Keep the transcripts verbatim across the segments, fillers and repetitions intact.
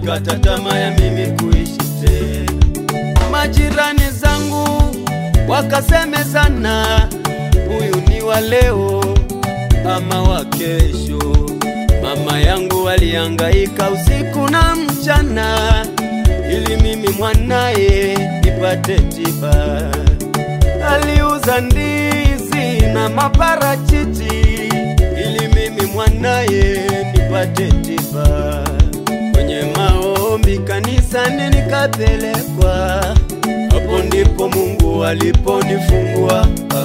walikata tamaa ya mimi kuishi tena. Majirani zangu wakasemezana, huyu ni wa leo ama wa kesho. Mama yangu alihangaika usiku na mchana ili mimi mwanae nipate tiba. Aliuza ndizi na maparachichi ili mimi mwanae nipate tiba. Kwenye maombi kanisani nikapelekwa, hapo ndipo Mungu aliponifungua.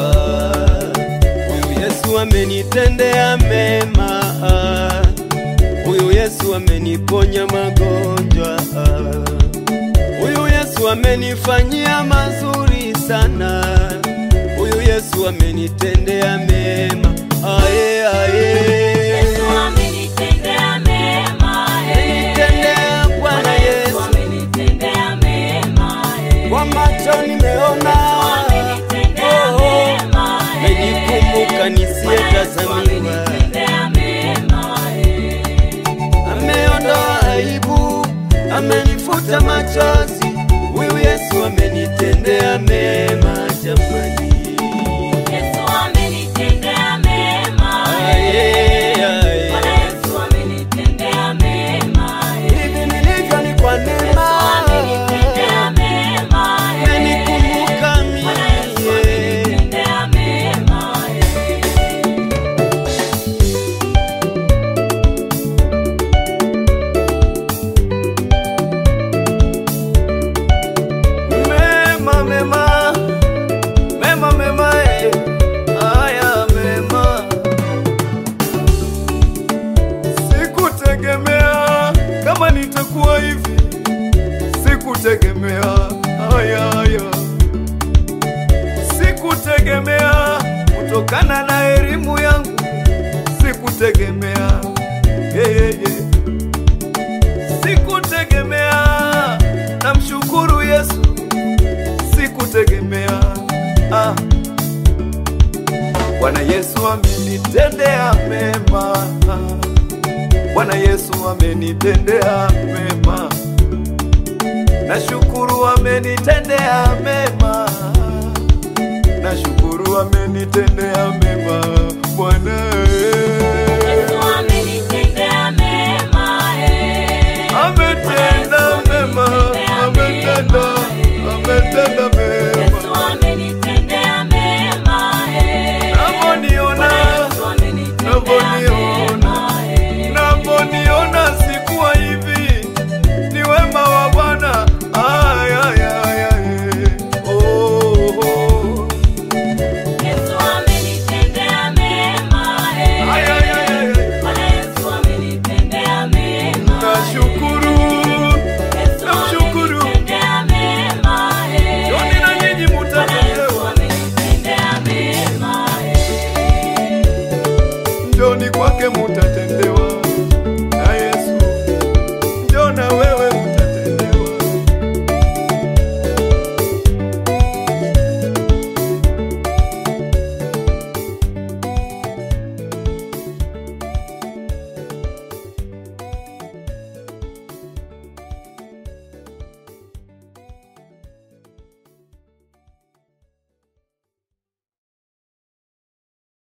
Huyu Yesu amenitendea mema, huyu Yesu ameniponya magonjwa, huyu Yesu amenifanyia mazuri sana, huyu Yesu amenitendea mema. Aye aye, Yesu amenitendea mema, amenitendea Bwana Yesu, amenitendea mema, kwa macho nimeona, amenitendea mema, amenikumbuka nisiyetazamiwa, ameondoa aibu, amenifuta machozi, huyu Yesu amenitendea mema jamani. Yesu amenitendea mema, Aye, aye. Bwana Yesu amenitendea mema, Hivi nilivyo ni kwa neema, amenitendea mema, amenikumbuka Bwana Yesu mie. amenitendea mema. Mema, mema, mema, mema, eh. Aya, mema. Sikutegemea kama nitakuwa hivi, sikutegemea. Aya, aya. Sikutegemea kutokana na elimu yangu, sikutegemea. Yeah, yeah, yeah. Sikutegemea, namshukuru Yesu, sikutegemea. Ah. Bwana Yesu amenitendea mema, Bwana Yesu amenitendea mema, nashukuru amenitendea mema, nashukuru amenitendea mema.